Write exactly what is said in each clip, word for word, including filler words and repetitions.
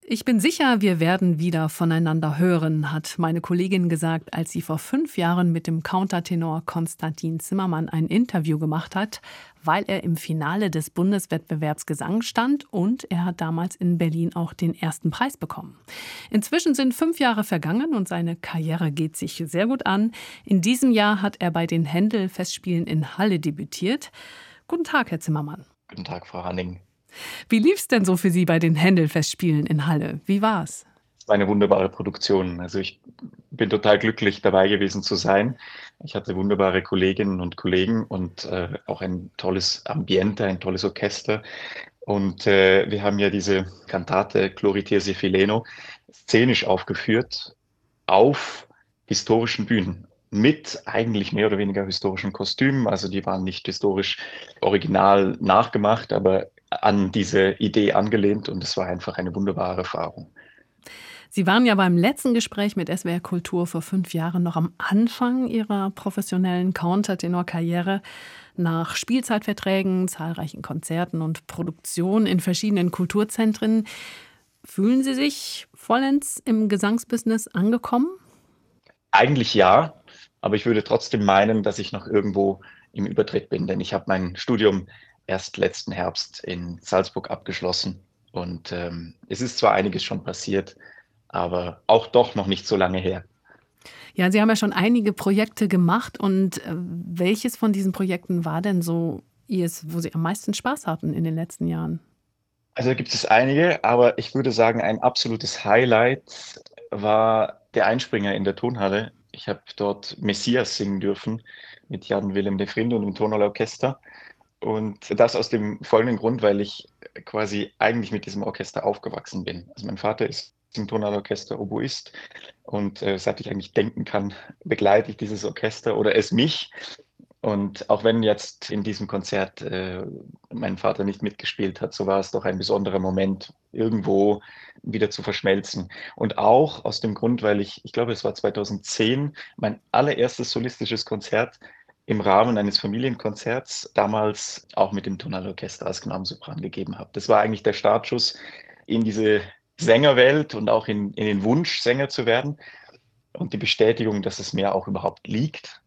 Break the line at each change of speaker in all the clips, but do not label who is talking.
Ich bin sicher, wir werden wieder voneinander hören, hat meine Kollegin gesagt, als sie vor fünf Jahren mit dem Countertenor Konstantin Zimmermann ein Interview gemacht hat, weil er im Finale des Bundeswettbewerbs Gesang stand und er hat damals in Berlin auch den ersten Preis bekommen. Inzwischen sind fünf Jahre vergangen und seine Karriere geht sich sehr gut an. In diesem Jahr hat er bei den Händel-Festspielen in Halle debütiert. Guten Tag, Herr Zimmermann.
Guten Tag, Frau Hanning.
Wie lief's denn so für Sie bei den Händel-Festspielen in Halle? Wie war's?
Es war eine wunderbare Produktion. Also ich bin total glücklich, dabei gewesen zu sein. Ich hatte wunderbare Kolleginnen und Kollegen und äh, auch ein tolles Ambiente, ein tolles Orchester. Und äh, wir haben ja diese Kantate Glori Tirsi Fileno szenisch aufgeführt auf historischen Bühnen. Mit eigentlich mehr oder weniger historischen Kostümen. Also die waren nicht historisch original nachgemacht, aber an diese Idee angelehnt und es war einfach eine wunderbare Erfahrung.
Sie waren ja beim letzten Gespräch mit S W R Kultur vor fünf Jahren noch am Anfang Ihrer professionellen Countertenor-Karriere. Nach Spielzeitverträgen, zahlreichen Konzerten und Produktionen in verschiedenen Kulturzentren. Fühlen Sie sich vollends im Gesangsbusiness angekommen?
Eigentlich ja, aber ich würde trotzdem meinen, dass ich noch irgendwo im Übertritt bin, denn ich habe mein Studium erst letzten Herbst in Salzburg abgeschlossen und ähm, es ist zwar einiges schon passiert, aber auch doch noch nicht so lange her.
Ja, Sie haben ja schon einige Projekte gemacht. Und äh, welches von diesen Projekten war denn so Ihres, wo Sie am meisten Spaß hatten in den letzten Jahren?
Also da gibt es einige, aber ich würde sagen, ein absolutes Highlight war der Einspringer in der Tonhalle. Ich habe dort Messias singen dürfen mit Jan Willem de Vrinde und dem Tonhalle Orchester. Und das aus dem folgenden Grund, weil ich quasi eigentlich mit diesem Orchester aufgewachsen bin. Also mein Vater ist im Tonhalle-Orchester Oboist und äh, seit ich eigentlich denken kann, begleite ich dieses Orchester oder es mich. Und auch wenn jetzt in diesem Konzert äh, mein Vater nicht mitgespielt hat, so war es doch ein besonderer Moment, irgendwo wieder zu verschmelzen. Und auch aus dem Grund, weil ich, ich glaube, es war zweitausendzehn, mein allererstes solistisches Konzert im Rahmen eines Familienkonzerts, damals auch mit dem Tonhalle-Orchester als Knabensopran gegeben habe. Das war eigentlich der Startschuss in diese Sängerwelt und auch in, in den Wunsch, Sänger zu werden und die Bestätigung, dass es mir auch überhaupt liegt.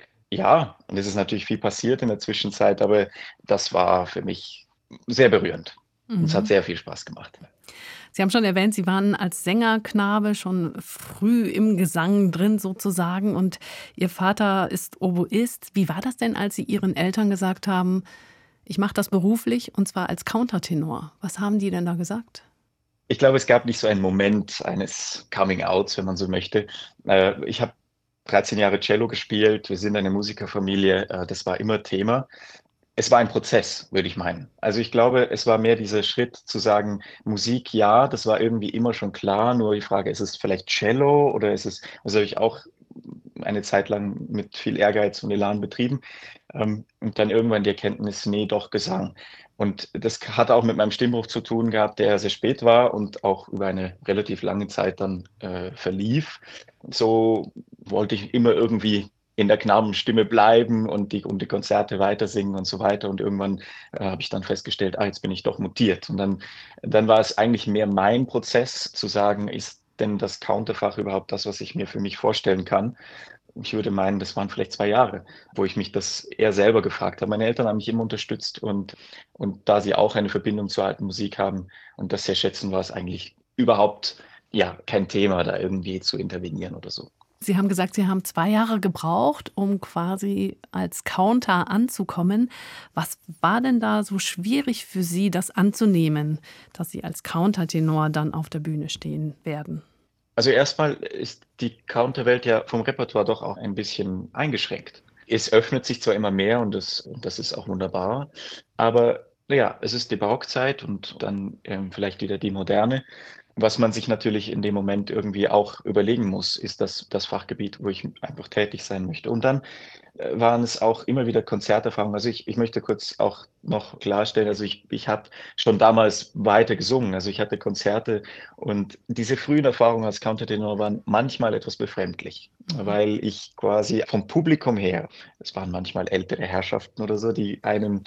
Ja, und es ist natürlich viel passiert in der Zwischenzeit, aber das war für mich sehr berührend. Und es hat
Mhm.
sehr viel Spaß gemacht.
Sie haben schon erwähnt, Sie waren als Sängerknabe schon früh im Gesang drin sozusagen und Ihr Vater ist Oboist. Wie war das denn, als Sie Ihren Eltern gesagt haben, ich mache das beruflich und zwar als Countertenor? Was haben die denn da gesagt?
Ich glaube, es gab nicht so einen Moment eines Coming-Outs, wenn man so möchte. Äh, Ich habe dreizehn Jahre Cello gespielt, wir sind eine Musikerfamilie, äh, das war immer Thema. Es war ein Prozess, würde ich meinen. Also ich glaube, es war mehr dieser Schritt zu sagen, Musik, ja, das war irgendwie immer schon klar, nur die Frage, ist es vielleicht Cello oder ist es, also habe ich auch eine Zeit lang mit viel Ehrgeiz und Elan betrieben ähm, und dann irgendwann die Erkenntnis, nee, doch Gesang. Und das hat auch mit meinem Stimmbruch zu tun gehabt, der sehr spät war und auch über eine relativ lange Zeit dann äh, verlief. So wollte ich immer irgendwie in der Knabenstimme bleiben und die, und die Konzerte weitersingen und so weiter. Und irgendwann äh, habe ich dann festgestellt, ah, jetzt bin ich doch mutiert. Und dann, dann war es eigentlich mehr mein Prozess zu sagen, ist denn das Counterfach überhaupt das, was ich mir für mich vorstellen kann? Ich würde meinen, das waren vielleicht zwei Jahre, wo ich mich das eher selber gefragt habe. Meine Eltern haben mich immer unterstützt und, und da sie auch eine Verbindung zur alten Musik haben und das sehr schätzen, war es eigentlich überhaupt ja kein Thema, da irgendwie zu intervenieren oder so.
Sie haben gesagt, Sie haben zwei Jahre gebraucht, um quasi als Counter anzukommen. Was war denn da so schwierig für Sie, das anzunehmen, dass Sie als Countertenor dann auf der Bühne stehen werden?
Also erstmal ist die Counterwelt ja vom Repertoire doch auch ein bisschen eingeschränkt. Es öffnet sich zwar immer mehr und das, und das ist auch wunderbar, aber ja, es ist die Barockzeit und dann ähm, vielleicht wieder die Moderne. Was man sich natürlich in dem Moment irgendwie auch überlegen muss, ist das das Fachgebiet, wo ich einfach tätig sein möchte. Und dann äh, waren es auch immer wieder Konzerterfahrungen. Also ich, ich möchte kurz auch noch klarstellen, also ich, ich habe schon damals weiter gesungen. Also ich hatte Konzerte und diese frühen Erfahrungen als Countertenor waren manchmal etwas befremdlich,
Mhm.
weil ich quasi vom Publikum her, es waren manchmal ältere Herrschaften oder so, die einem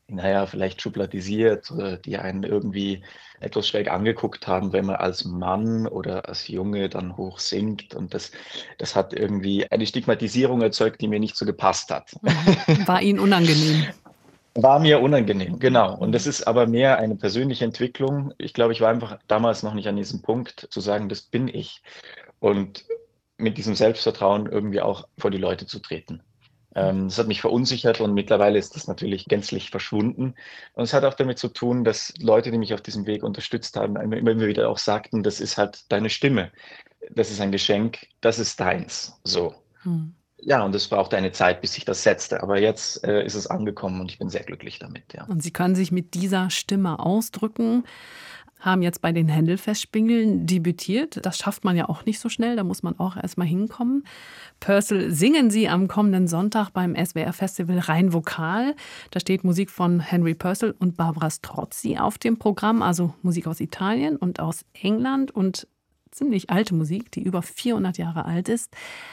naja, vielleicht schubladisiert oder die einen irgendwie etwas schräg angeguckt haben, wenn man als Mann oder als Junge dann hoch singt. Und das, das hat irgendwie eine Stigmatisierung erzeugt, die mir nicht so gepasst hat.
Mhm. War Ihnen unangenehm?
War mir unangenehm, genau. Und das
Mhm.
ist aber mehr eine persönliche Entwicklung. Ich glaube, ich war einfach damals noch nicht an diesem Punkt zu sagen, das bin ich. Und mit diesem Selbstvertrauen irgendwie auch vor die Leute zu treten. Ähm, das hat mich verunsichert und mittlerweile ist das natürlich gänzlich verschwunden. Und es hat auch damit zu tun, dass Leute, die mich auf diesem Weg unterstützt haben, immer immer wieder auch sagten, das ist halt deine Stimme. Das ist ein Geschenk, das ist deins. So.
Mhm.
Ja, und es brauchte eine Zeit, bis sich das setzte. Aber jetzt äh, ist es angekommen und ich bin sehr glücklich damit, ja.
Und Sie können sich mit dieser Stimme ausdrücken, haben jetzt bei den Händel-Festspielen debütiert. Das schafft man ja auch nicht so schnell, da muss man auch erst mal hinkommen. Purcell singen Sie am kommenden Sonntag beim S W R-Festival Rein Vokal. Da steht Musik von Henry Purcell und Barbara Strozzi auf dem Programm, also Musik aus Italien und aus England und ziemlich alte Musik, die über vierhundert Jahre alt ist.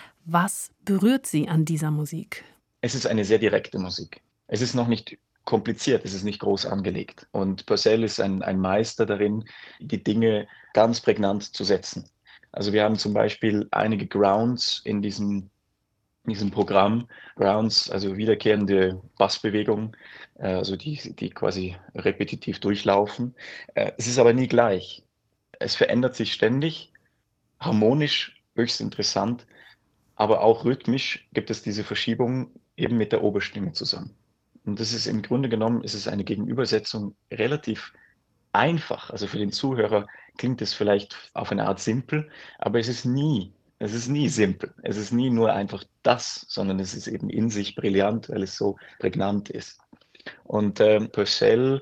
Was berührt Sie an dieser Musik?
Es ist eine sehr direkte Musik. Es ist noch nicht kompliziert, es ist nicht groß angelegt. Und Purcell ist ein, ein Meister darin, die Dinge ganz prägnant zu setzen. Also wir haben zum Beispiel einige Grounds in diesem, in diesem Programm. Grounds, also wiederkehrende Bassbewegungen, äh, also die, die quasi repetitiv durchlaufen. Äh, es ist aber nie gleich. Es verändert sich ständig, harmonisch, höchst interessant, aber auch rhythmisch gibt es diese Verschiebung eben mit der Oberstimme zusammen. Und das ist im Grunde genommen, ist es eine Gegenübersetzung relativ einfach. Also für den Zuhörer klingt es vielleicht auf eine Art simpel, aber es ist nie, es ist nie simpel. Es ist nie nur einfach das, sondern es ist eben in sich brillant, weil es so prägnant ist. Und ähm, Purcell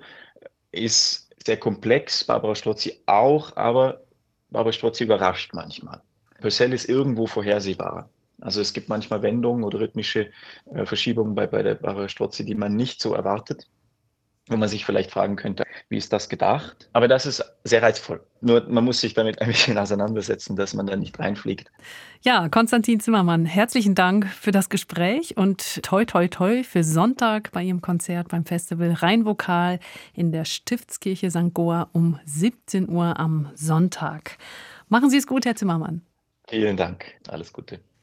ist sehr komplex, Barbara Strozzi auch, aber Barbara Strozzi überrascht manchmal. Purcell ist irgendwo vorhersehbar. Also es gibt manchmal Wendungen oder rhythmische äh, Verschiebungen bei, bei der Barbara Strozzi, die man nicht so erwartet, wo man sich vielleicht fragen könnte, wie ist das gedacht? Aber das ist sehr reizvoll. Nur man muss sich damit ein bisschen auseinandersetzen, dass man da nicht reinfliegt.
Ja, Konstantin Zimmermann, herzlichen Dank für das Gespräch und toi toi toi für Sonntag bei Ihrem Konzert beim Festival Rein Vokal in der Stiftskirche Sankt Goar um siebzehn Uhr am Sonntag. Machen Sie es gut, Herr Zimmermann.
Vielen Dank. Alles Gute.